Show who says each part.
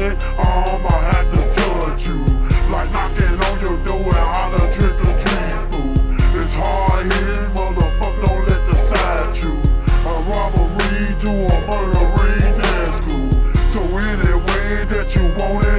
Speaker 1: it, I had to touch you. Like knocking on your door and holler trick or treat fool. It's hard hitting, motherfucker, don't let the side you. A robbery to a murdery, that's cool. So any way that you want it,